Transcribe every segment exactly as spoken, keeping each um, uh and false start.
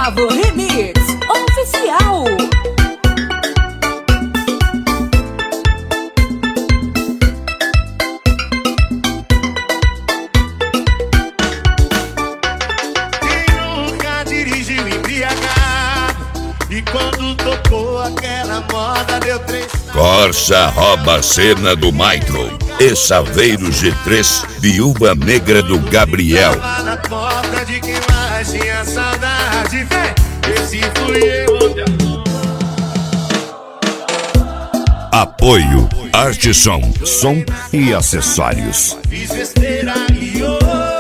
Gustavo Remix Oficial. Quem nunca dirigiu embriagado e quando tocou aquela moda deu três... Corsa rouba a cena do Michael e Saveiro G três, Viúva Negra do Gabriel. Tava na porta de quem mais tinha saudade, vem, esse fui eu. Apoio Arte Som, som e acessórios. Fiz besteira e hoje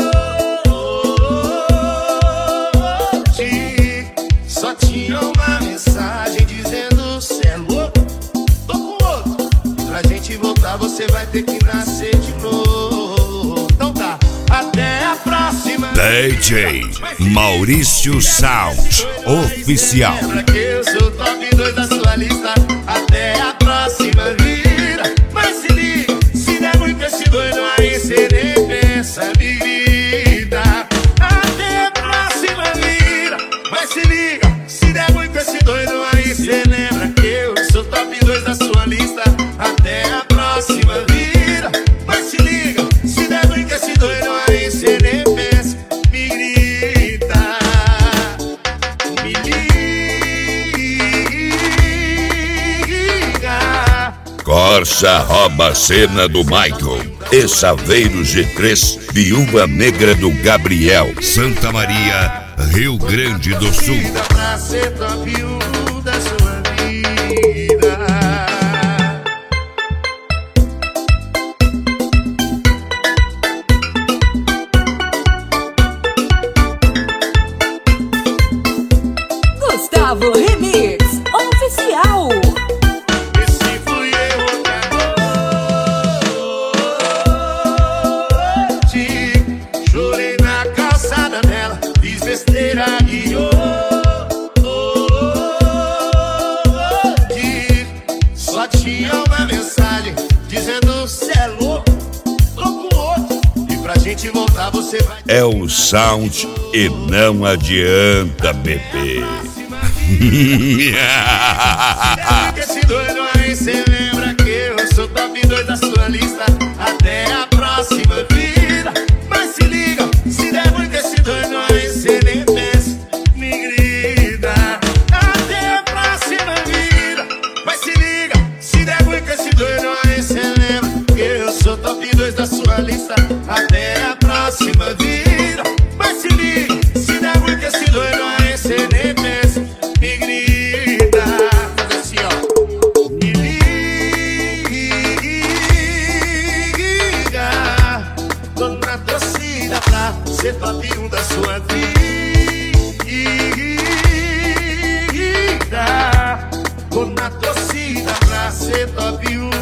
só tinha uma mensagem dizendo cê é louco, tô com outro. Pra gente voltar você vai ter que nascer de novo. Então tá, até a próxima. D J Maurício Sound Oficial. Lembra que eu sou top dois da sua lista. Até a próxima vida. Mas se liga, se der muito esse doido aí cê nem pensa, me grita. Até a próxima vida. Mas se liga, se der muito esse doido aí cê lembra que eu sou top dois da sua lista. Até a próxima vida. Mas se liga, se der muito esse doido aí cê nem pensa, me grita. Me liga. Corsa rouba a cena do Michael e Saveiro G três, Viúva Negra do Gabriel. Santa Maria, Rio Grande do Sul. Vida pra ser top um da sua vida. Gustavo Remix Oficial. Esse fui eu outra noite. Chorei na calçada dela, fiz besteira e hoje só tinha uma mensagem dizendo cê é louco, tô com outro. E pra gente voltar você vai... É o Sound e não adianta, bebê. Esse doido aí cê lembra que eu sou top dois da sua lista. Até a próxima vida. Mas se liga, se der muito esse doido aí cê nem pensa, me grita. Até a próxima vida. Mas se liga, se der muito esse doido aí cê lembra que eu sou top dois da sua lista. Até a próxima vida. Mas se liga, se der muito esse doido aí cê nem pensa, me grita. Faz assim, ó. Me liga. Tô na torcida pra ser top um da sua vida. Tô na torcida pra ser top um